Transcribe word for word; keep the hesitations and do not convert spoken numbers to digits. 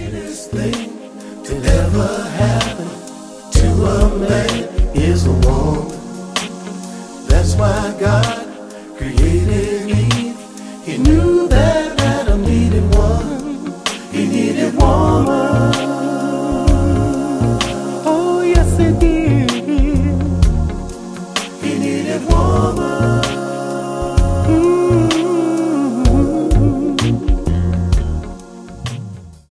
greatest thing to ever happen to a man is a woman. That's why God created Eve. He knew that Adam needed one. He needed woman. Oh yes he did. He needed woman. Mm.